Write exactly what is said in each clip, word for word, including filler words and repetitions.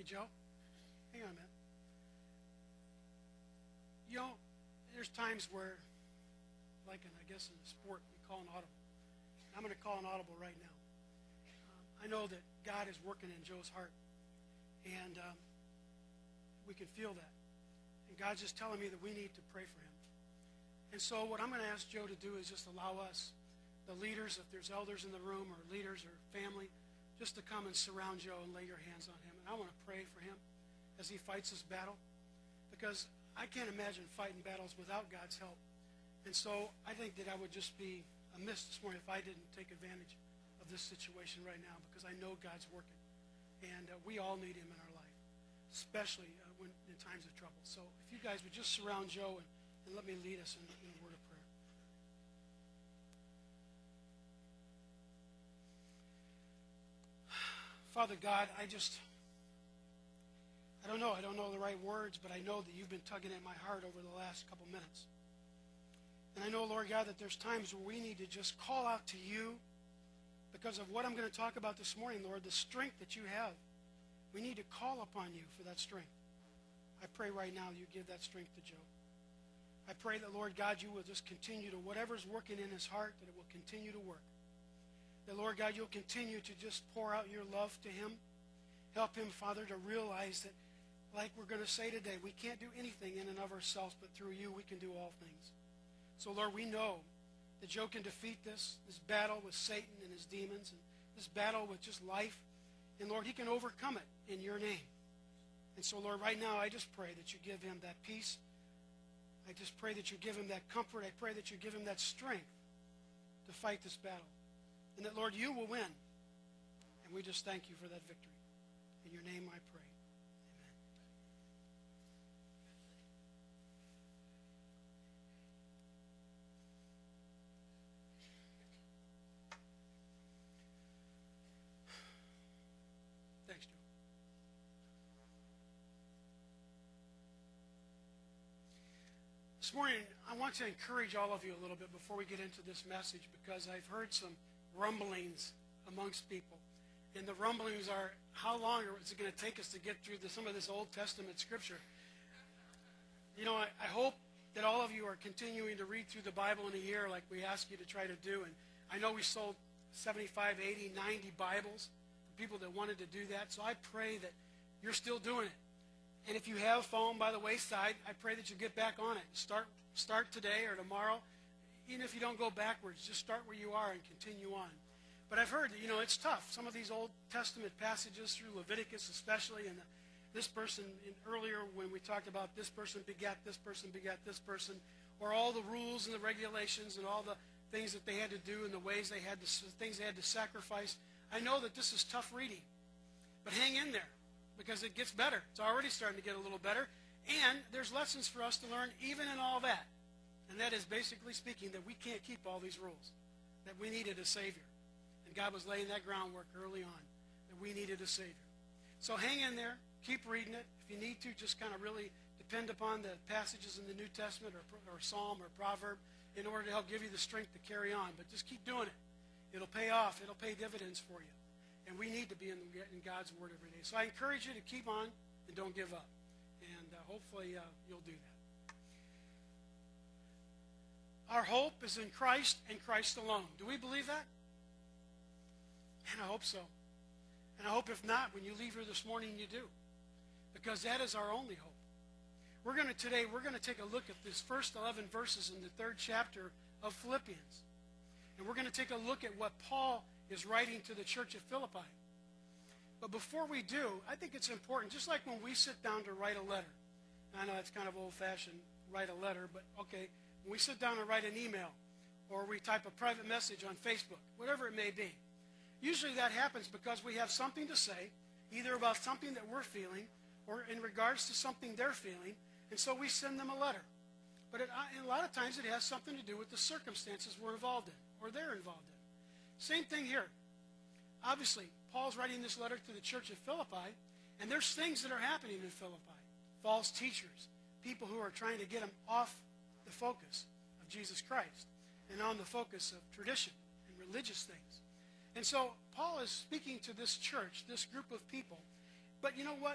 Hey, Joe. Hang on a minute. You know, there's times where, like in, I guess in the sport, we call an audible. I'm going to call an audible right now. Um, I know that God is working in Joe's heart, and um, we can feel that. And God's just telling me that we need to pray for him. And so what I'm going to ask Joe to do is just allow us, the leaders, if there's elders in the room or leaders or family, just to come and surround Joe and lay your hands on him. And I want to pray for him as he fights this battle, because I can't imagine fighting battles without God's help. And so I think that I would just be amiss this morning if I didn't take advantage of this situation right now, because I know God's working. And uh, we all need him in our life, especially uh, when in times of trouble. So if you guys would just surround Joe and, and let me lead us in, in a word of prayer. Father God, I just, I don't know, I don't know the right words, but I know that you've been tugging at my heart over the last couple minutes. And I know, Lord God, that there's times where we need to just call out to you because of what I'm going to talk about this morning, Lord, the strength that you have. We need to call upon you for that strength. I pray right now you give that strength to Joe. I pray that, Lord God, you will just continue to, whatever's working in his heart, that it will continue to work. That, Lord God, you'll continue to just pour out your love to him. Help him, Father, to realize that, like we're going to say today, we can't do anything in and of ourselves, but through you we can do all things. So, Lord, we know that Joe can defeat this, this battle with Satan and his demons, and this battle with just life. And, Lord, he can overcome it in your name. And so, Lord, right now I just pray that you give him that peace. I just pray that you give him that comfort. I pray that you give him that strength to fight this battle. And that, Lord, you will win. And we just thank you for that victory. In your name I pray. Amen. Thanks, Joe. This morning, I want to encourage all of you a little bit before we get into this message, because I've heard some rumblings amongst people. And the rumblings are, how long is it going to take us to get through the, some of this Old Testament scripture? You know, I, I hope that all of you are continuing to read through the Bible in a year like we ask you to try to do. And I know we sold seventy-five, eighty, ninety Bibles for people that wanted to do that. So I pray that you're still doing it. And if you have fallen by the wayside, I pray that you get back on it. Start, start today or tomorrow. Even if you don't go backwards, just start where you are and continue on. But I've heard that, you know, it's tough. Some of these Old Testament passages through Leviticus especially, and the, this person in, earlier when we talked about this person begat this person begat this person, or all the rules and the regulations and all the things that they had to do and the ways they had to, things they had to sacrifice. I know that this is tough reading, but hang in there because it gets better. It's already starting to get a little better, and there's lessons for us to learn even in all that. And that is basically speaking that we can't keep all these rules, that we needed a Savior. And God was laying that groundwork early on, that we needed a Savior. So hang in there. Keep reading it. If you need to, just kind of really depend upon the passages in the New Testament or, or Psalm or Proverb in order to help give you the strength to carry on. But just keep doing it. It'll pay off. It'll pay dividends for you. And we need to be in, the, in God's Word every day. So I encourage you to keep on and don't give up. And uh, hopefully uh, you'll do that. Our hope is in Christ and Christ alone. Do we believe that? And I hope so. And I hope if not, when you leave here this morning, you do. Because that is our only hope. We're going to today, we're going to take a look at this first eleven verses in the third chapter of Philippians. And we're going to take a look at what Paul is writing to the church of Philippi. But before we do, I think it's important, just like when we sit down to write a letter. I know it's kind of old-fashioned, write a letter, but okay. When we sit down and write an email, or we type a private message on Facebook, whatever it may be, usually that happens because we have something to say, either about something that we're feeling, or in regards to something they're feeling, and so we send them a letter. But it, a lot of times it has something to do with the circumstances we're involved in, or they're involved in. Same thing here. Obviously, Paul's writing this letter to the church of Philippi, and there's things that are happening in Philippi. False teachers, people who are trying to get them off the focus of Jesus Christ and on the focus of tradition and religious things. And so Paul is speaking to this church, this group of people. But you know what?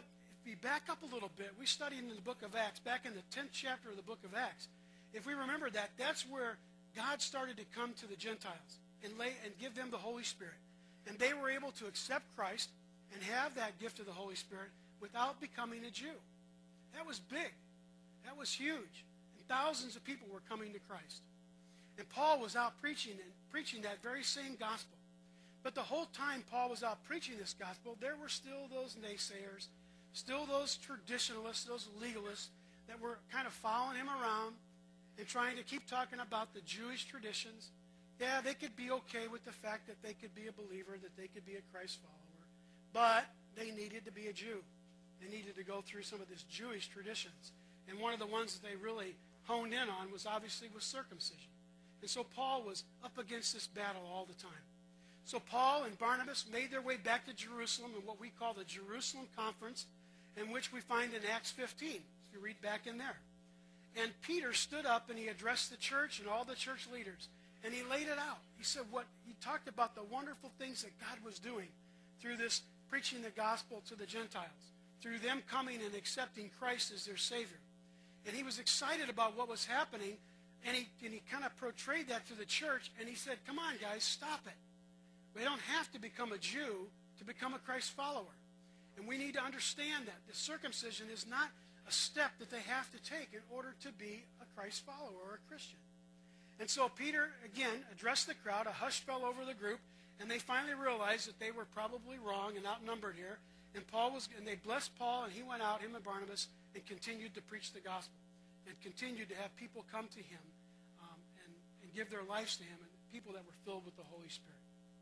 we back up a little bit, we studied in the book of Acts, back in the tenth chapter of the book of Acts. If we remember that, that's where God started to come to the Gentiles and lay and give them the Holy Spirit. And they were able to accept Christ and have that gift of the Holy Spirit without becoming a Jew. That was big. That was huge. And thousands of people were coming to Christ. And Paul was out preaching and preaching that very same gospel. But the whole time Paul was out preaching this gospel, there were still those naysayers, still those traditionalists, those legalists that were kind of following him around and trying to keep talking about the Jewish traditions. Yeah, they could be okay with the fact that they could be a believer, that they could be a Christ follower, but they needed to be a Jew. They needed to go through some of these Jewish traditions. And one of the ones that they really honed in on was obviously was circumcision. And so Paul was up against this battle all the time. So Paul and Barnabas made their way back to Jerusalem in what we call the Jerusalem Conference, in which we find in Acts fifteen, if you read back in there. And Peter stood up and he addressed the church and all the church leaders. And he laid it out. He said what he talked about the wonderful things that God was doing through this preaching the gospel to the Gentiles, through them coming and accepting Christ as their Savior. And he was excited about what was happening, and he, and he kind of portrayed that to the church, and he said, come on, guys, stop it. We don't have to become a Jew to become a Christ follower. And we need to understand that the circumcision is not a step that they have to take in order to be a Christ follower or a Christian. And so Peter, again, addressed the crowd. A hush fell over the group, and they finally realized that they were probably wrong and outnumbered here. And Paul was, and they blessed Paul, and he went out, him and Barnabas, and continued to preach the gospel, and continued to have people come to him um, and, and give their lives to him, and people that were filled with the Holy Spirit.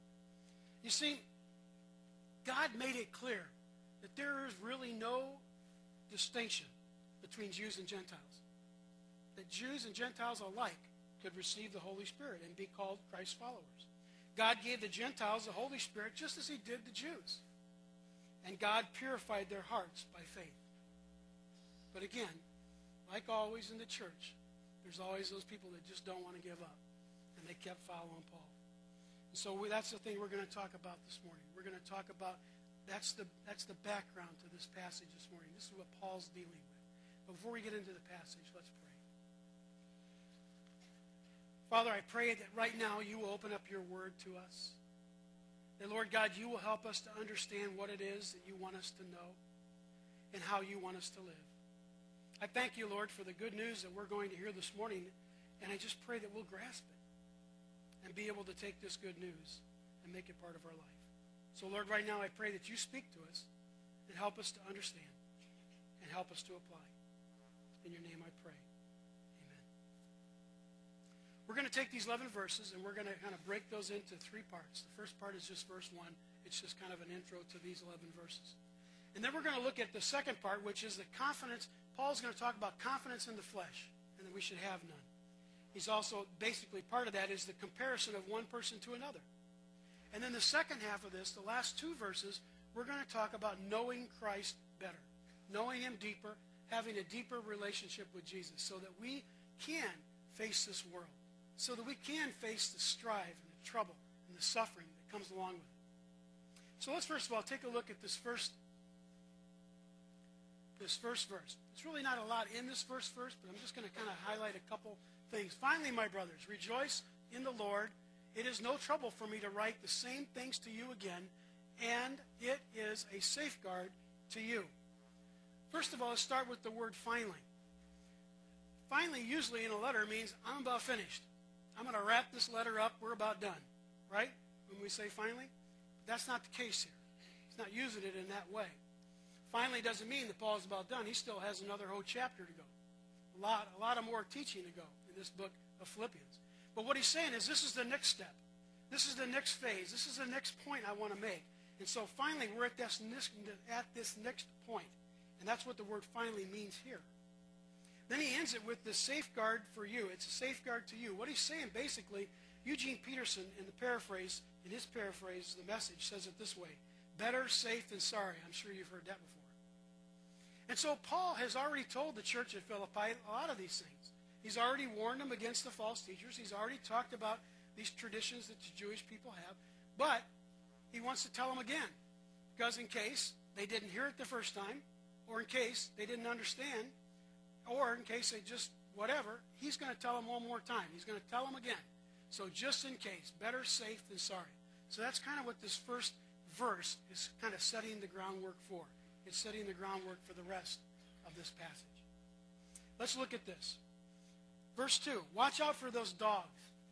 You see, God made it clear that there is really no distinction between Jews and Gentiles. That Jews and Gentiles alike could receive the Holy Spirit and be called Christ followers. God gave the Gentiles the Holy Spirit just as he did the Jews. And God purified their hearts by faith. But again, like always in the church, there's always those people that just don't want to give up. And they kept following Paul. And so we, that's the thing we're going to talk about this morning. We're going to talk about, that's the, that's the background to this passage this morning. This is what Paul's dealing with. But before we get into the passage, let's pray. Father, I pray that right now you will open up your word to us. That, Lord God, you will help us to understand what it is that you want us to know and how you want us to live. I thank you, Lord, for the good news that we're going to hear this morning, and I just pray that we'll grasp it and be able to take this good news and make it part of our life. So, Lord, right now I pray that you speak to us and help us to understand and help us to apply. In your name I pray. We're going to take these eleven verses, and we're going to kind of break those into three parts. The first part is just verse one. It's just kind of an intro to these eleven verses. And then we're going to look at the second part, which is the confidence. Paul's going to talk about confidence in the flesh, and that we should have none. He's also, basically, part of that is the comparison of one person to another. And then the second half of this, the last two verses, we're going to talk about knowing Christ better, knowing him deeper, having a deeper relationship with Jesus, so that we can face this world. So that we can face the strife and the trouble and the suffering that comes along with it. So let's first of all take a look at this first, this first verse. It's really not a lot in this first verse, but I'm just going to kind of highlight a couple things. Finally, my brothers, rejoice in the Lord. It is no trouble for me to write the same things to you again, and it is a safeguard to you. First of all, let's start with the word finally. Finally, usually in a letter, means I'm about finished. I'm going to wrap this letter up. We're about done, right? When we say finally. That's not the case here. He's not using it in that way. Finally doesn't mean that Paul's about done. He still has another whole chapter to go. A lot, a lot of more teaching to go in this book of Philippians. But what he's saying is this is the next step. This is the next phase. This is the next point I want to make. And so finally we're at this, at this next point. And that's what the word finally means here. Then he ends it with the safeguard for you. It's a safeguard to you. What he's saying basically, Eugene Peterson in the paraphrase, in his paraphrase, the Message, says it this way. Better safe than sorry. I'm sure you've heard that before. And so Paul has already told the church at Philippi a lot of these things. He's already warned them against the false teachers. He's already talked about these traditions that the Jewish people have. But he wants to tell them again. Because in case they didn't hear it the first time, or in case they didn't understand, or in case they just whatever, he's going to tell them one more time. He's going to tell them again. So just in case, better safe than sorry. So that's kind of what this first verse is kind of setting the groundwork for. It's setting the groundwork for the rest of this passage. Let's look at this. Verse two, watch out for those dogs,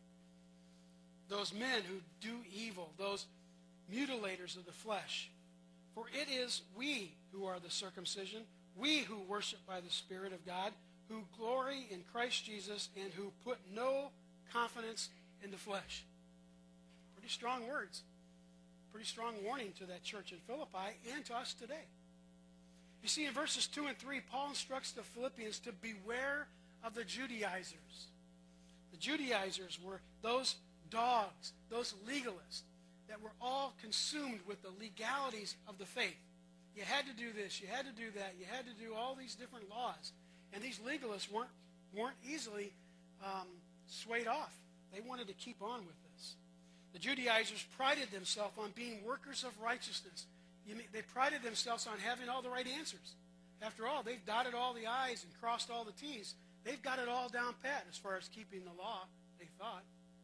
those men who do evil, those mutilators of the flesh. For it is we who are the circumcision, we who worship by the Spirit of God, who glory in Christ Jesus, and who put no confidence in the flesh. Pretty strong words. Pretty strong warning to that church in Philippi and to us today. You see, in verses two and three, Paul instructs the Philippians to beware of the Judaizers. The Judaizers were those dogs, those legalists that were all consumed with the legalities of the faith. You had to do this, you had to do that, you had to do all these different laws. And these legalists weren't, weren't easily um, swayed off. They wanted to keep on with this. The Judaizers prided themselves on being workers of righteousness. You mean, they prided themselves on having all the right answers. After all, they've dotted all the I's and crossed all the T's. They've got it all down pat as far as keeping the law, they thought.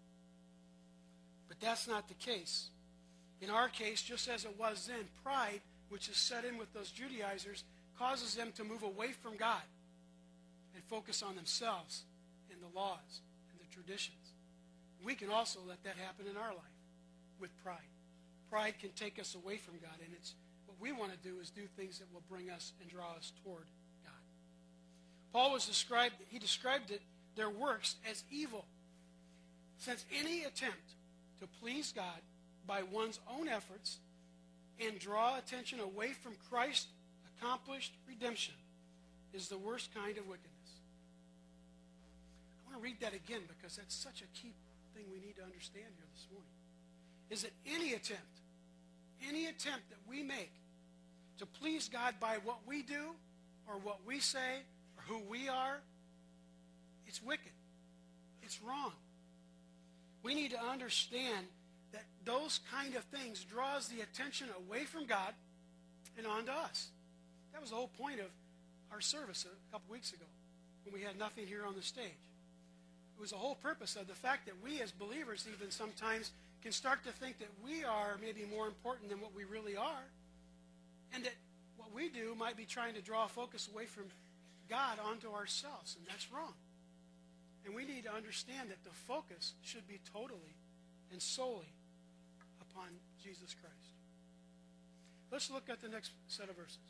But that's not the case. In our case, just as it was then, pride, which is set in with those Judaizers, causes them to move away from God and focus on themselves and the laws and the traditions. We can also let that happen in our life with pride. Pride can take us away from God, and it's what we want to do is do things that will bring us and draw us toward God. Paul was described, he described it, their works, as evil, since any attempt to please God by one's own efforts and draw attention away from Christ's accomplished redemption is the worst kind of wickedness. I want to read that again because that's such a key thing we need to understand here this morning. Is that any attempt, any attempt that we make to please God by what we do or what we say or who we are, it's wicked. It's wrong. We need to understand that those kind of things draws the attention away from God and onto us. That was the whole point of our service a couple weeks ago when we had nothing here on the stage. It was the whole purpose of the fact that we as believers even sometimes can start to think that we are maybe more important than what we really are, and that what we do might be trying to draw focus away from God onto ourselves, and that's wrong. And we need to understand that the focus should be totally and solely upon Jesus Christ. Let's look at the next set of verses.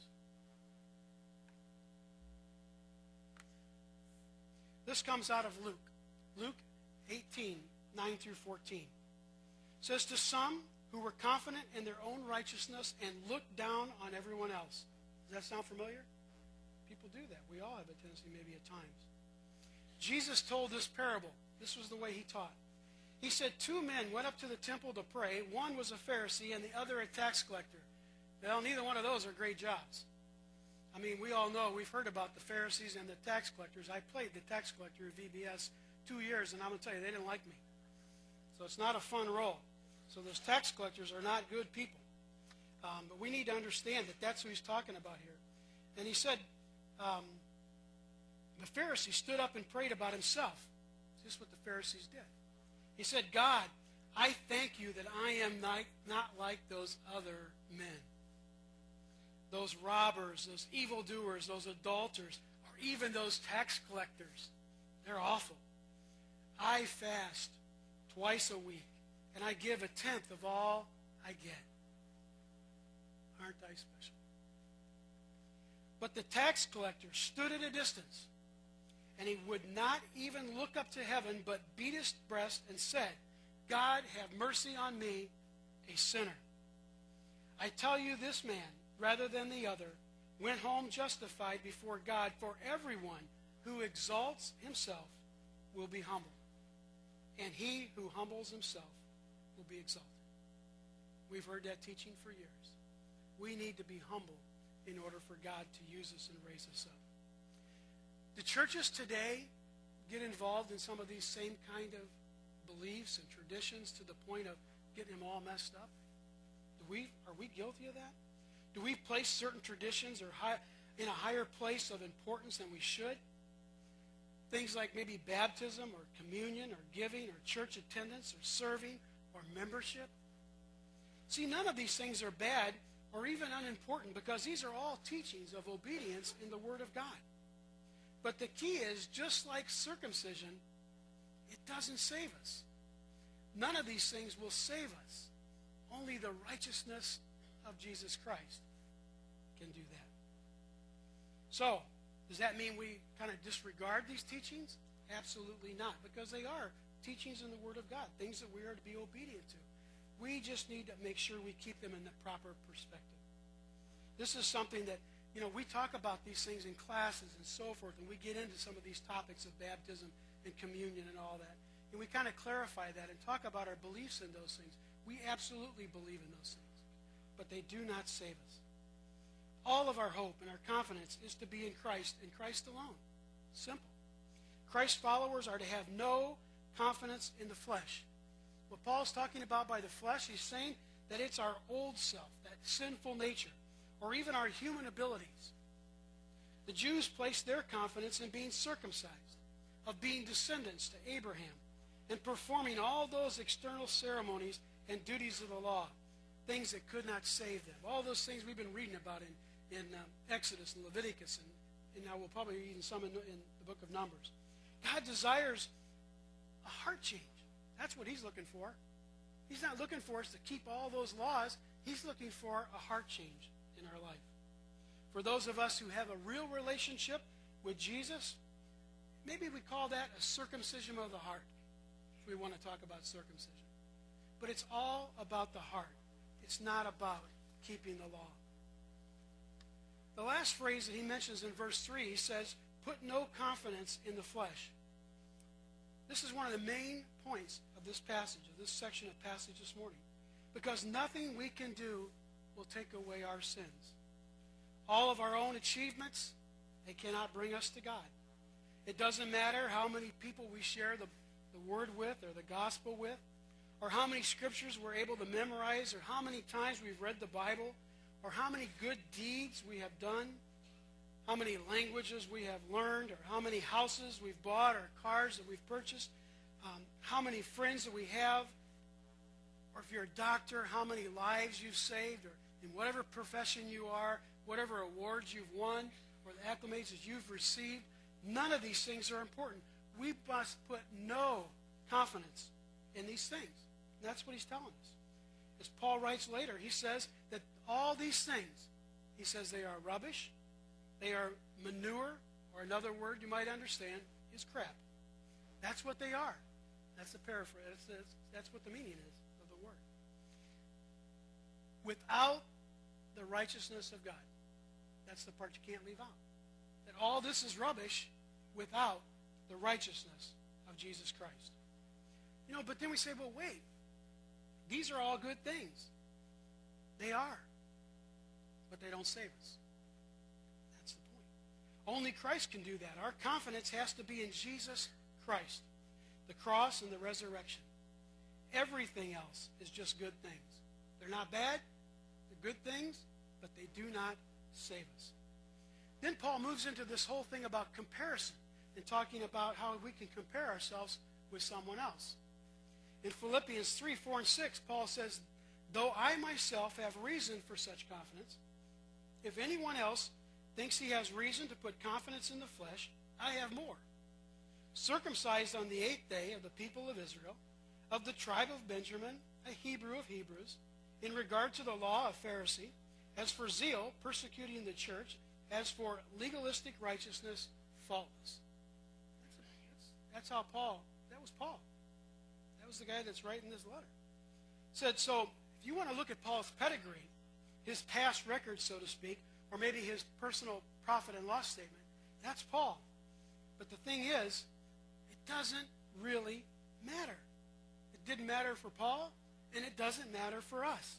This comes out of Luke. Luke eighteen, nine through fourteen. It says, to some who were confident in their own righteousness and looked down on everyone else. Does that sound familiar? People do that. We all have a tendency maybe at times. Jesus told this parable. This was the way he taught. He said, two men went up to the temple to pray. One was a Pharisee and the other a tax collector. Well, neither one of those are great jobs. I mean, we all know, we've heard about the Pharisees and the tax collectors. I played the tax collector at V B S two years, and I'm going to tell you, they didn't like me. So it's not a fun role. So those tax collectors are not good people. Um, but we need to understand that that's who he's talking about here. And he said, um, the Pharisee stood up and prayed about himself. This is what the Pharisees did. He said, God, I thank you that I am not, not like those other men. Those robbers, those evildoers, those adulterers, or even those tax collectors. They're awful. I fast twice a week, and I give a tenth of all I get. Aren't I special? But the tax collector stood at a distance, and he would not even look up to heaven, but beat his breast and said, God, have mercy on me, a sinner. I tell you, this man, rather than the other, went home justified before God, for everyone who exalts himself will be humbled, and he who humbles himself will be exalted. We've heard that teaching for years. We need to be humble in order for God to use us and raise us up. Do churches today get involved in some of these same kind of beliefs and traditions to the point of getting them all messed up? Do we, are we guilty of that? Do we place certain traditions or high, in a higher place of importance than we should. Things like maybe baptism or communion or giving or church attendance or serving or membership. See, none of these things are bad or even unimportant because these are all teachings of obedience in the Word of God. But the key is, just like circumcision, it doesn't save us. None of these things will save us. Only the righteousness of Jesus Christ can do that. So, does that mean we kind of disregard these teachings? Absolutely not, because they are teachings in the Word of God, things that we are to be obedient to. We just need to make sure we keep them in the proper perspective. This is something that, you know, we talk about these things in classes and so forth, and we get into some of these topics of baptism and communion and all that. And we kind of clarify that and talk about our beliefs in those things. We absolutely believe in those things, but they do not save us. All of our hope and our confidence is to be in Christ and Christ alone. Simple. Christ's followers are to have no confidence in the flesh. What Paul's talking about by the flesh, he's saying that it's our old self, that sinful nature, or even our human abilities. The Jews placed their confidence in being circumcised, of being descendants to Abraham, and performing all those external ceremonies and duties of the law, things that could not save them. All those things we've been reading about in, in um, Exodus and Leviticus, and, and now we'll probably read in some in, in the book of Numbers. God desires a heart change. That's what he's looking for. He's not looking for us to keep all those laws. He's looking for a heart change in our life. For those of us who have a real relationship with Jesus, maybe we call that a circumcision of the heart, if we want to talk about circumcision. But it's all about the heart. It's not about keeping the law. The last phrase that he mentions in verse three, he says, put no confidence in the flesh. This is one of the main points of this passage, of this section of passage this morning. Because nothing we can do will take away our sins. All of our own achievements, they cannot bring us to God. It doesn't matter how many people we share the, the word with or the gospel with, or how many scriptures we're able to memorize, or how many times we've read the Bible, or how many good deeds we have done, how many languages we have learned, or how many houses we've bought, or cars that we've purchased, um, how many friends that we have, or if you're a doctor, how many lives you've saved, or in whatever profession you are, whatever awards you've won, or the acclamations you've received. None of these things are important. We must put no confidence in these things. And that's what he's telling us. As Paul writes later, he says that all these things, he says they are rubbish, they are manure, or another word you might understand is crap. That's what they are. That's the paraphrase. That's, that's, that's what the meaning is of the word. Without the righteousness of God. That's the part you can't leave out. That all this is rubbish without the righteousness of Jesus Christ. You know, but then we say, well, wait. These are all good things. They are. But they don't save us. That's the point. Only Christ can do that. Our confidence has to be in Jesus Christ, the cross and the resurrection. Everything else is just good things. They're not bad. They're good things, but they do not save us. Then Paul moves into this whole thing about comparison and talking about how we can compare ourselves with someone else. In Philippians three, four, and six, Paul says, though I myself have reason for such confidence, if anyone else thinks he has reason to put confidence in the flesh, I have more. Circumcised on the eighth day of the people of Israel, of the tribe of Benjamin, a Hebrew of Hebrews, in regard to the law, a Pharisee, as for zeal, persecuting the church, as for legalistic righteousness, faultless. That's, that's how Paul, that was Paul. That was the guy that's writing this letter. Said, so if you want to look at Paul's pedigree, his past record, so to speak, or maybe his personal profit and loss statement, that's Paul. But the thing is, it doesn't really matter. It didn't matter for Paul, and it doesn't matter for us.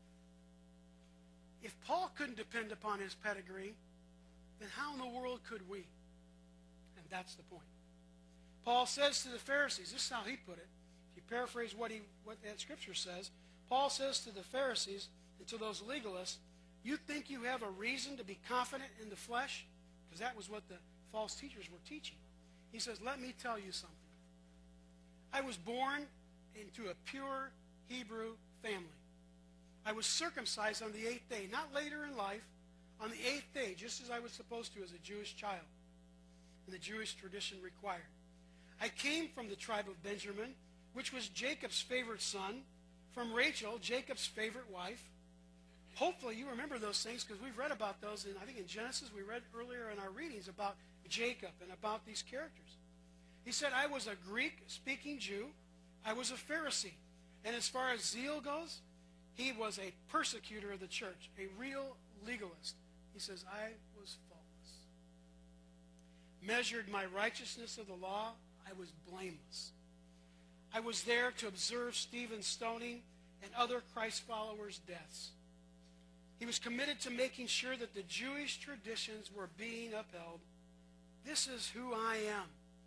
If Paul couldn't depend upon his pedigree, then how in the world could we? And that's the point. Paul says to the Pharisees, this is how he put it. If you paraphrase what he what that scripture says, Paul says to the Pharisees and to those legalists, You think you have a reason to be confident in the flesh? Because that was what the false teachers were teaching. He says, let me tell you something. I was born into a pure Hebrew family. I was circumcised on the eighth day, not later in life, on the eighth day, just as I was supposed to as a Jewish child, and the Jewish tradition required. I came from the tribe of Benjamin, which was Jacob's favorite son, from Rachel, Jacob's favorite wife. Hopefully you remember those things because we've read about those, in, I think in Genesis we read earlier in our readings about Jacob and about these characters. He said, I was a Greek-speaking Jew. I was a Pharisee. And as far as zeal goes, he was a persecutor of the church, a real legalist. He says, I was faultless. Measured my righteousness of the law, I was blameless. I was there to observe Stephen's stoning and other Christ followers' deaths. He was committed to making sure that the Jewish traditions were being upheld. This is who I am.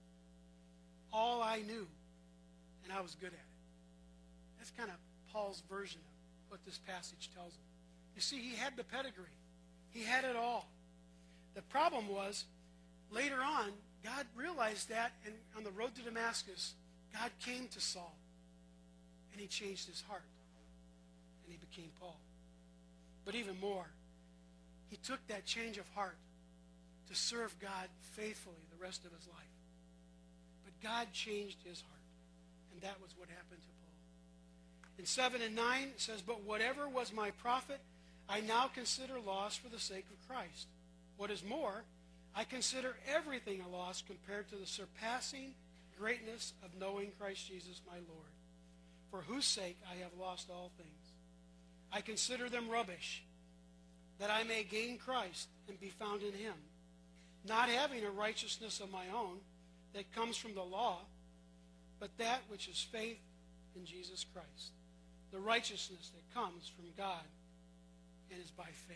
All I knew, and I was good at it. That's kind of Paul's version of what this passage tells him. You see, he had the pedigree. He had it all. The problem was, later on, God realized that, and on the road to Damascus, God came to Saul, and he changed his heart, and he became Paul. But even more, he took that change of heart to serve God faithfully the rest of his life. But God changed his heart, and that was what happened to Paul. In seven and nine, it says, But whatever was my profit, I now consider loss for the sake of Christ. What is more, I consider everything a loss compared to the surpassing greatness of knowing Christ Jesus my Lord, for whose sake I have lost all things. I consider them rubbish, that I may gain Christ and be found in him, not having a righteousness of my own that comes from the law, but that which is faith in Jesus Christ, the righteousness that comes from God and is by faith.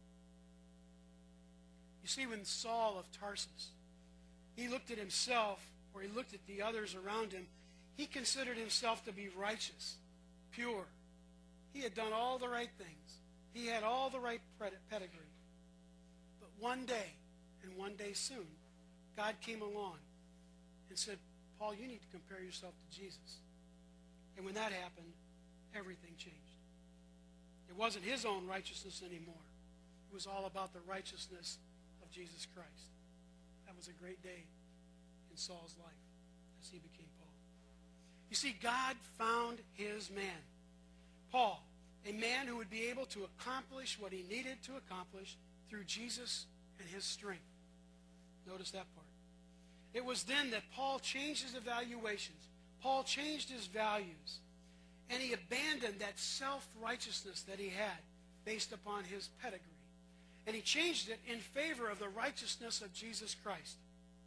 You see, when Saul of Tarsus, he looked at himself, or he looked at the others around him, he considered himself to be righteous, pure. He had done all the right things. He had all the right pedigree. But one day, and one day soon, God came along and said, Paul, you need to compare yourself to Jesus. And when that happened, everything changed. It wasn't his own righteousness anymore. It was all about the righteousness of Jesus Christ. That was a great day in Saul's life as he became Paul. You see, God found his man, Paul, a man who would be able to accomplish what he needed to accomplish through Jesus and his strength. Notice that part. It was then that Paul changed his evaluations. Paul changed his values. And he abandoned that self-righteousness that he had based upon his pedigree. And he changed it in favor of the righteousness of Jesus Christ.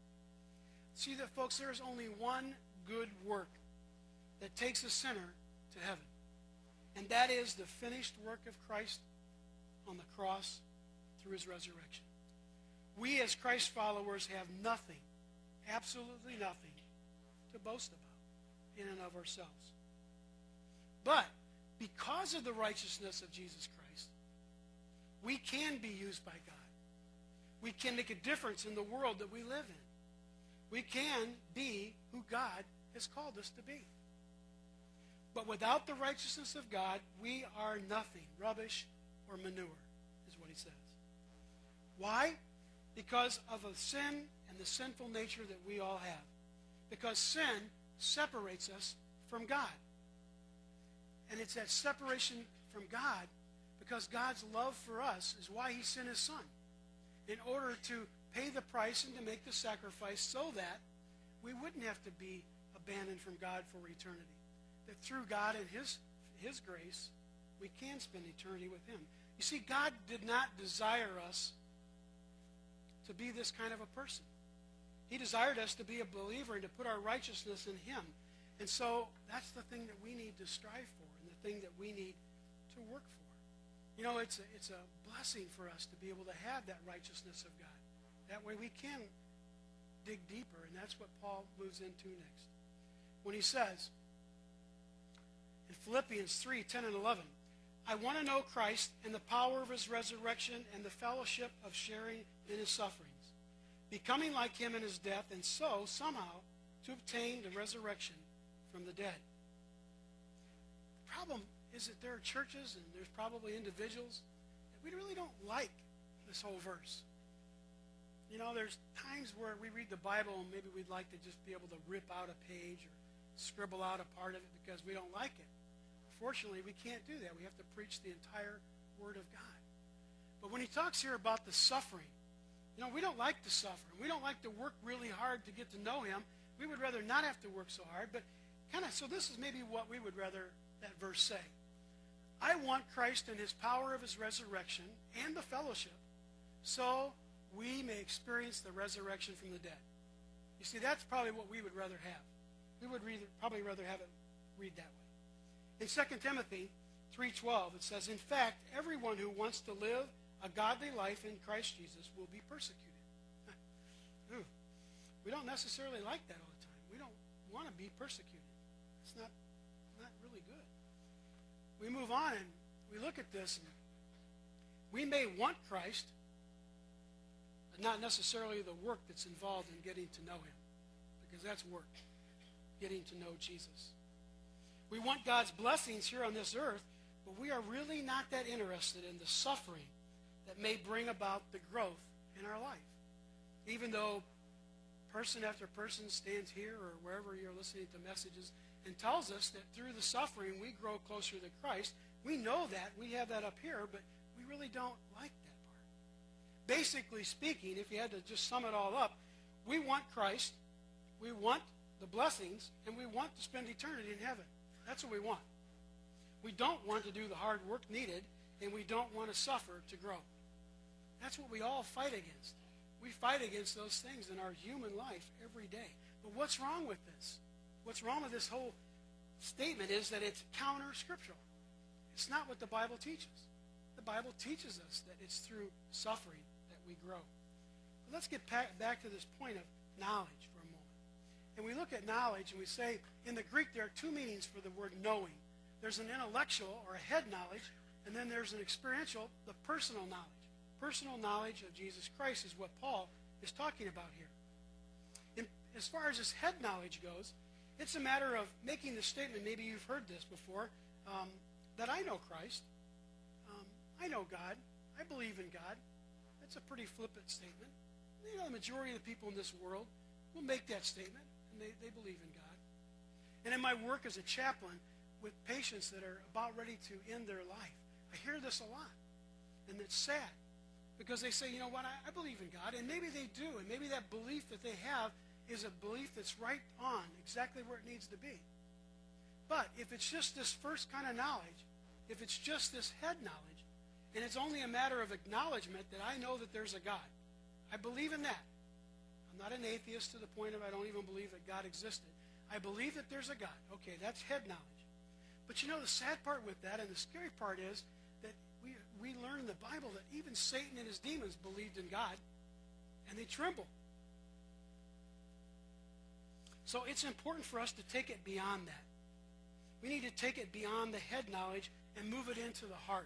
See that, folks, there is only one good work that takes a sinner to heaven. And that is the finished work of Christ on the cross through his resurrection. We as Christ followers have nothing, absolutely nothing, to boast about in and of ourselves. But because of the righteousness of Jesus Christ, we can be used by God. We can make a difference in the world that we live in. We can be who God has called us to be. But without the righteousness of God, we are nothing, rubbish or manure, is what he says. Why? Because of a sin and the sinful nature that we all have. Because sin separates us from God. And it's that separation from God because God's love for us is why he sent his son, in order to pay the price and to make the sacrifice so that we wouldn't have to be abandoned from God for eternity. That through God and his, his grace, we can spend eternity with him. You see, God did not desire us to be this kind of a person. He desired us to be a believer and to put our righteousness in him. And so that's the thing that we need to strive for and the thing that we need to work for. You know, it's a, it's a blessing for us to be able to have that righteousness of God. That way we can dig deeper, and that's what Paul moves into next. When he says, in Philippians three, ten and eleven, I want to know Christ and the power of his resurrection and the fellowship of sharing in his sufferings, becoming like him in his death, and so, somehow, to obtain the resurrection from the dead. The problem is that there are churches and there's probably individuals that we really don't like this whole verse. You know, there's times where we read the Bible and maybe we'd like to just be able to rip out a page or scribble out a part of it because we don't like it. Fortunately, we can't do that. We have to preach the entire Word of God. But when he talks here about the suffering, you know, we don't like to suffer. We don't like to work really hard to get to know him. We would rather not have to work so hard. But kind of, so this is maybe what we would rather that verse say. I want Christ and his power of his resurrection and the fellowship, so we may experience the resurrection from the dead. You see, that's probably what we would rather have. We would read, probably rather have it read that way. In Second Timothy three twelve, it says, in fact, everyone who wants to live a godly life in Christ Jesus will be persecuted. Ooh, we don't necessarily like that all the time. We don't want to be persecuted. It's not, not really good. We move on and we look at this, and we may want Christ, but not necessarily the work that's involved in getting to know him, because that's work, getting to know Jesus. We want God's blessings here on this earth, but we are really not that interested in the suffering that may bring about the growth in our life. Even though person after person stands here or wherever you're listening to messages and tells us that through the suffering we grow closer to Christ, we know that. We have that up here, but we really don't like that part. Basically speaking, if you had to just sum it all up, we want Christ, we want the blessings, and we want to spend eternity in heaven. That's what we want. We don't want to do the hard work needed, and we don't want to suffer to grow. That's what we all fight against. We fight against those things in our human life every day. But what's wrong with this? What's wrong with this whole statement is that it's counter-scriptural. It's not what the Bible teaches. The Bible teaches us that it's through suffering that we grow. But let's get back to this point of knowledge for a moment. And we look at knowledge and we say, in the Greek there are two meanings for the word knowing. There's an intellectual or a head knowledge, and then there's an experiential, the personal knowledge. Personal knowledge of Jesus Christ is what Paul is talking about here. In, as far as this head knowledge goes, it's a matter of making the statement, maybe you've heard this before, um, that I know Christ, um, I know God, I believe in God. That's a pretty flippant statement. You know, the majority of the people in this world will make that statement, and they, they believe in God. And in my work as a chaplain with patients that are about ready to end their life, I hear this a lot, and it's sad. Because they say, you know what, I, I believe in God, and maybe they do, and maybe that belief that they have is a belief that's right on, exactly where it needs to be. But if it's just this first kind of knowledge, if it's just this head knowledge, and it's only a matter of acknowledgement that I know that there's a God, I believe in that. I'm not an atheist to the point of I don't even believe that God existed. I believe that there's a God. Okay, that's head knowledge. But you know, the sad part with that, and the scary part is, that we, we learn in the Bible that even Satan and his demons believed in God, and they trembled. So it's important for us to take it beyond that. We need to take it beyond the head knowledge and move it into the heart.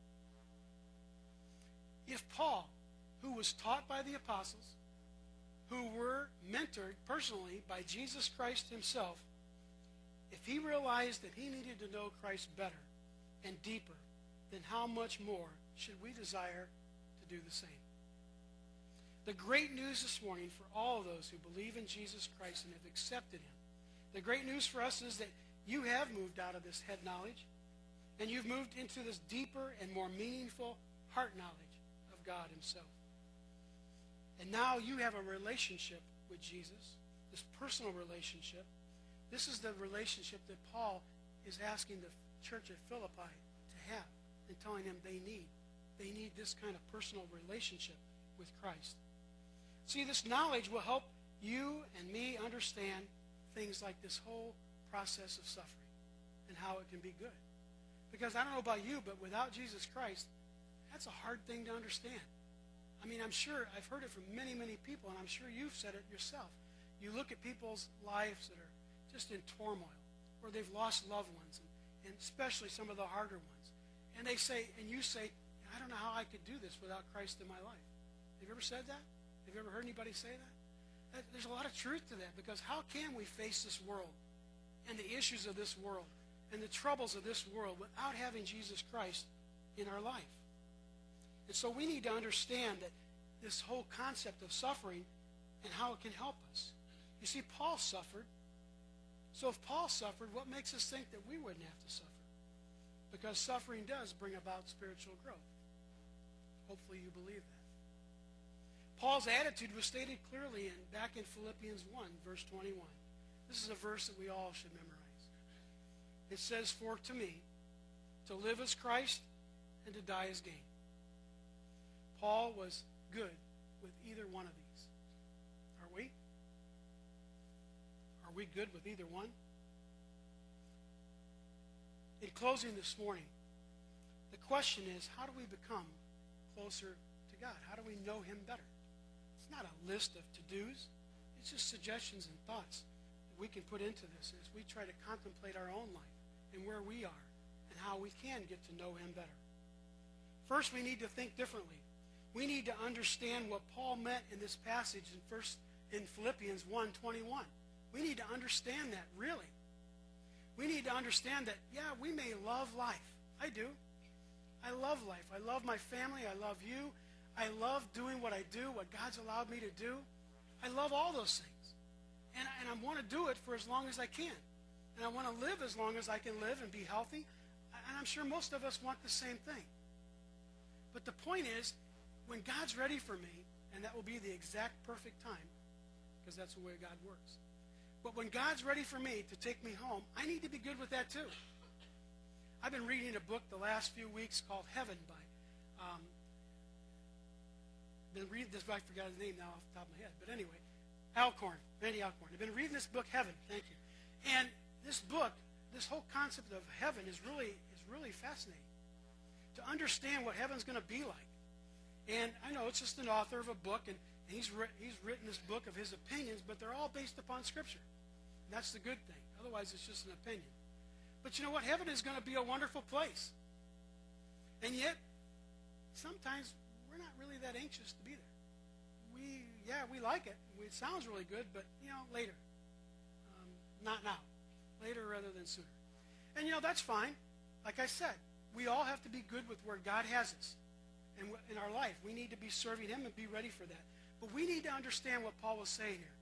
If Paul, who was taught by the apostles, who were mentored personally by Jesus Christ himself, if he realized that he needed to know Christ better and deeper, then how much more should we desire to do the same? The great news this morning for all of those who believe in Jesus Christ and have accepted him, the great news for us is that you have moved out of this head knowledge, and you've moved into this deeper and more meaningful heart knowledge of God himself. And now you have a relationship with Jesus, this personal relationship. This is the relationship that Paul is asking the church at Philippi to have, and telling them they need. They need this kind of personal relationship with Christ. See, this knowledge will help you and me understand things like this whole process of suffering and how it can be good. Because I don't know about you, but without Jesus Christ, that's a hard thing to understand. I mean, I'm sure I've heard it from many, many people, and I'm sure you've said it yourself. You look at people's lives that are just in turmoil, or they've lost loved ones, and, and especially some of the harder ones. And they say, and you say, I don't know how I could do this without Christ in my life. Have you ever said that? Have you ever heard anybody say that? that? There's a lot of truth to that, because how can we face this world and the issues of this world and the troubles of this world without having Jesus Christ in our life? And so we need to understand that this whole concept of suffering and how it can help us. You see, Paul suffered. So if Paul suffered, what makes us think that we wouldn't have to suffer? Because suffering does bring about spiritual growth. Hopefully you believe that. Paul's attitude was stated clearly in, back in Philippians one, verse twenty-one. This is a verse that we all should memorize. It says, for to me, to live is Christ, and to die is gain. Paul was good with either one of these. Are we? Are we good with either one? In closing this morning, the question is, how do we become closer to God? How do we know him better? It's not a list of to-dos. It's just suggestions and thoughts that we can put into this as we try to contemplate our own life and where we are and how we can get to know him better. First, we need to think differently. We need to understand what Paul meant in this passage in first in Philippians one twenty-one. We need to understand that, really. We need to understand that, yeah, we may love life. I do. I love life. I love my family. I love you. I love doing what I do, what God's allowed me to do. I love all those things. And, and I want to do it for as long as I can. And I want to live as long as I can live and be healthy. And I'm sure most of us want the same thing. But the point is, when God's ready for me, and that will be the exact perfect time, because that's the way God works. But when God's ready for me to take me home, I need to be good with that too. I've been reading a book the last few weeks called Heaven by, um, been reading this, I forgot his name now off the top of my head, but anyway, Alcorn, Randy Alcorn. I've been reading this book, Heaven, thank you. And this book, this whole concept of heaven is really, is really fascinating. To understand what heaven's going to be like. And I know it's just an author of a book, and he's, ri- he's written this book of his opinions, but they're all based upon Scripture. And that's the good thing. Otherwise, it's just an opinion. But you know what? Heaven is going to be a wonderful place. And yet, sometimes we're not really that anxious to be there. We, yeah, we like it. It sounds really good, but, you know, later. Um, not now. Later rather than sooner. And, you know, that's fine. Like I said, we all have to be good with where God has us. And in our life, we need to be serving him and be ready for that. But we need to understand what Paul was saying here.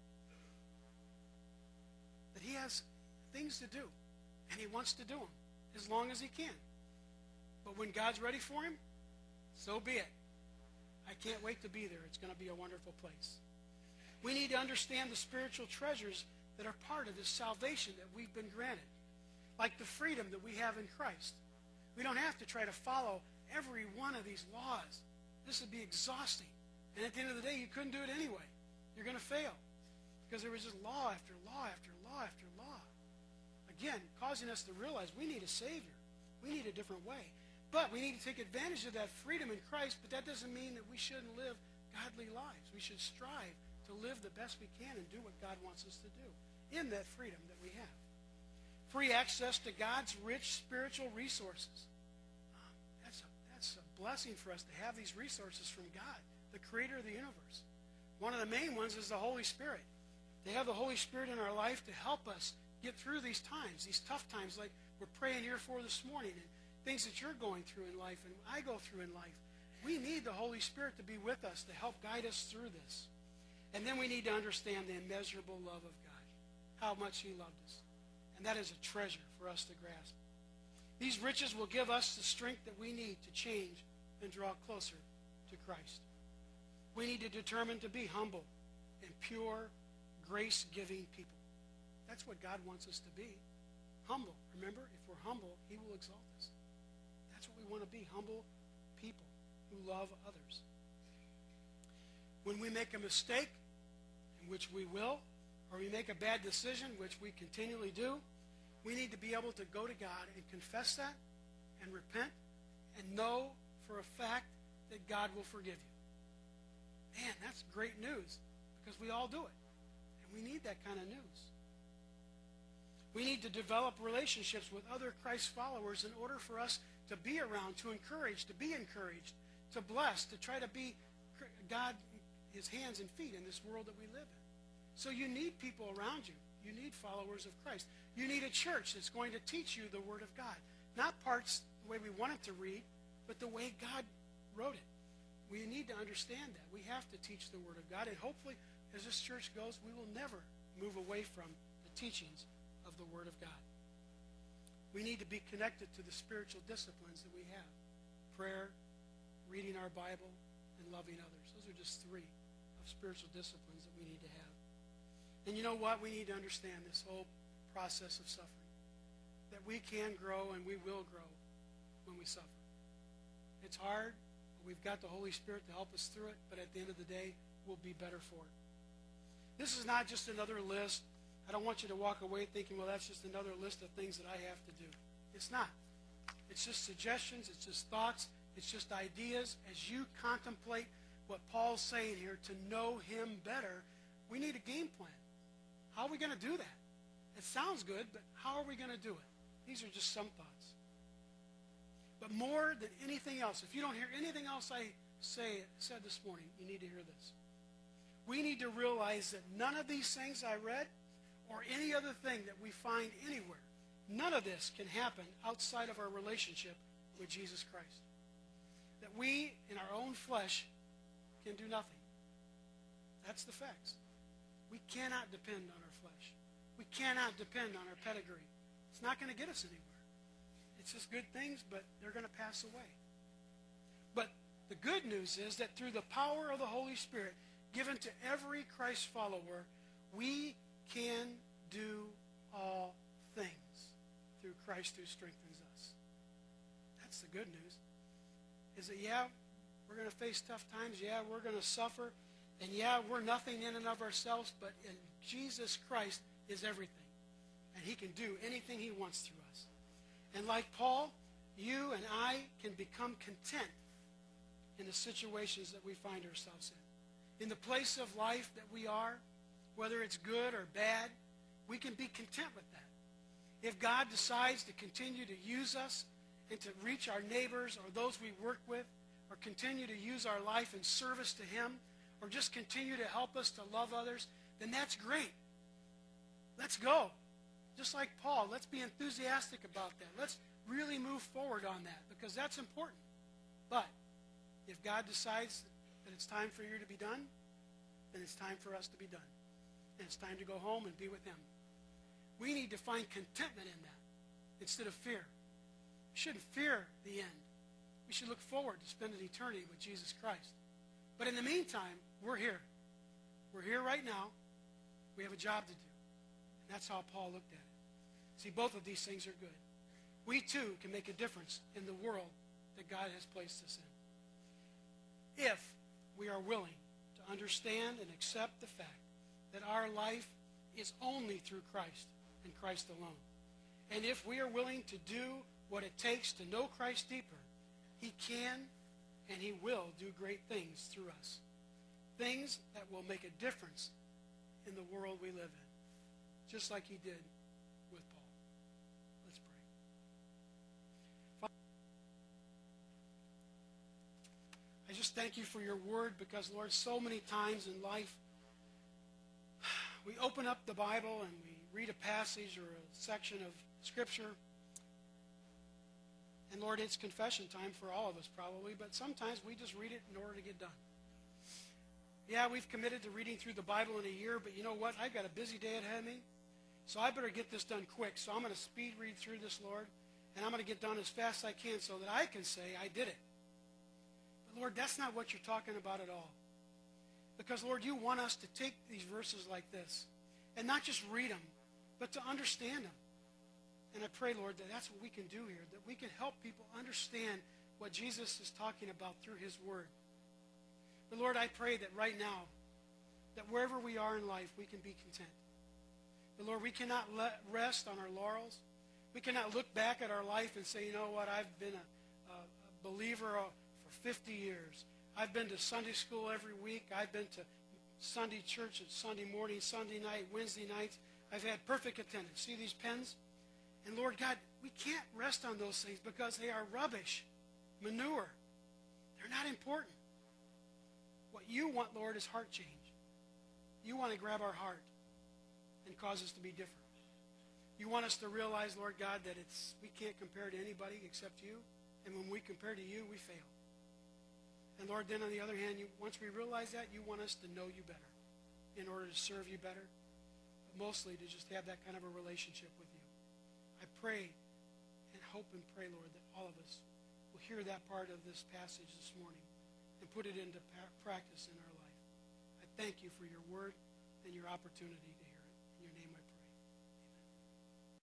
That he has things to do. And he wants to do them as long as he can. But when God's ready for him, so be it. I can't wait to be there. It's going to be a wonderful place. We need to understand the spiritual treasures that are part of this salvation that we've been granted. Like the freedom that we have in Christ. We don't have to try to follow every one of these laws. This would be exhausting. And at the end of the day, you couldn't do it anyway. You're going to fail. Because there was just law after law after law after law. Again, causing us to realize we need a Savior. We need a different way. But we need to take advantage of that freedom in Christ, but that doesn't mean that we shouldn't live godly lives. We should strive to live the best we can and do what God wants us to do in that freedom that we have. Free access to God's rich spiritual resources. Um, that's, a, that's a blessing for us to have these resources from God, the creator of the universe. One of the main ones is the Holy Spirit. To have the Holy Spirit in our life to help us get through these times, these tough times like we're praying here for this morning, and things that you're going through in life and I go through in life. We need the Holy Spirit to be with us to help guide us through this. And then we need to understand the immeasurable love of God, how much he loved us. And that is a treasure for us to grasp. These riches will give us the strength that we need to change and draw closer to Christ. We need to determine to be humble and pure, grace-giving people. That's what God wants us to be. Humble. Remember, if we're humble, he will exalt us. That's what we want to be, humble people who love others. When we make a mistake, in which we will, or we make a bad decision, which we continually do, we need to be able to go to God and confess that and repent and know for a fact that God will forgive you. Man, that's great news because we all do it. And we need that kind of news. We need to develop relationships with other Christ followers in order for us to be around, to encourage, to be encouraged, to bless, to try to be God, his hands and feet in this world that we live in. So you need people around you. You need followers of Christ. You need a church that's going to teach you the Word of God. Not parts the way we want it to read, but the way God wrote it. We need to understand that. We have to teach the Word of God. And hopefully, as this church goes, we will never move away from the teachings of the Word of God. We need to be connected to the spiritual disciplines that we have. Prayer, reading our Bible, and loving others. Those are just three of spiritual disciplines that we need to have. And you know what? We need to understand this whole process of suffering. That we can grow and we will grow when we suffer. It's hard, but we've got the Holy Spirit to help us through it, but at the end of the day, we'll be better for it. This is not just another list. I don't want you to walk away thinking, well, that's just another list of things that I have to do. It's not. It's just suggestions. It's just thoughts. It's just ideas. As you contemplate what Paul's saying here, to know him better, we need a game plan. How are we going to do that? It sounds good, but how are we going to do it? These are just some thoughts. But more than anything else, if you don't hear anything else I say said this morning, you need to hear this. We need to realize that none of these things I read or any other thing that we find anywhere, none of this can happen outside of our relationship with Jesus Christ. That we, in our own flesh, can do nothing. That's the facts. We cannot depend on our flesh. We cannot depend on our pedigree. It's not going to get us anywhere. It's just good things, but they're going to pass away. But the good news is that through the power of the Holy Spirit given to every Christ follower, we can do all things through Christ who strengthens us. That's the good news. Is that, yeah, we're going to face tough times. Yeah, we're going to suffer. And yeah, we're nothing in and of ourselves, but in Jesus Christ is everything. And he can do anything he wants through us. And like Paul, you and I can become content in the situations that we find ourselves in. In the place of life that we are, whether it's good or bad, we can be content with that. If God decides to continue to use us and to reach our neighbors or those we work with, or continue to use our life in service to him, or just continue to help us to love others, then that's great. Let's go. Just like Paul, let's be enthusiastic about that. Let's really move forward on that, because that's important. But if God decides that it's time for you to be done, then it's time for us to be done. And it's time to go home and be with him. We need to find contentment in that instead of fear. We shouldn't fear the end. We should look forward to spending eternity with Jesus Christ. But in the meantime, we're here. We're here right now. We have a job to do. And that's how Paul looked at it. See, both of these things are good. We too can make a difference in the world that God has placed us in. If we are willing to understand and accept the fact that our life is only through Christ and Christ alone. And if we are willing to do what it takes to know Christ deeper, he can and he will do great things through us. Things that will make a difference in the world we live in. Just like he did with Paul. Let's pray. I just thank you for your word, because, Lord, so many times in life we open up the Bible and we read a passage or a section of Scripture. And, Lord, it's confession time for all of us probably, but sometimes we just read it in order to get done. Yeah, we've committed to reading through the Bible in a year, but you know what? I've got a busy day ahead of me, so I better get this done quick. So I'm going to speed read through this, Lord, and I'm going to get done as fast as I can so that I can say I did it. But, Lord, that's not what you're talking about at all. Because, Lord, you want us to take these verses like this and not just read them, but to understand them. And I pray, Lord, that that's what we can do here, that we can help people understand what Jesus is talking about through his word. But, Lord, I pray that right now, that wherever we are in life, we can be content. But, Lord, we cannot let rest on our laurels. We cannot look back at our life and say, you know what, I've been a, a, a believer for fifty years. I've been to Sunday school every week. I've been to Sunday church at Sunday morning, Sunday night, Wednesday nights. I've had perfect attendance. See these pens? And Lord God, we can't rest on those things because they are rubbish, manure. They're not important. What you want, Lord, is heart change. You want to grab our heart and cause us to be different. You want us to realize, Lord God, that it's we can't compare to anybody except you. And when we compare to you, we fail. And Lord, then on the other hand, you, once we realize that, you want us to know you better in order to serve you better, but mostly to just have that kind of a relationship with you. I pray and hope and pray, Lord, that all of us will hear that part of this passage this morning and put it into practice in our life. I thank you for your word and your opportunity to hear it. In your name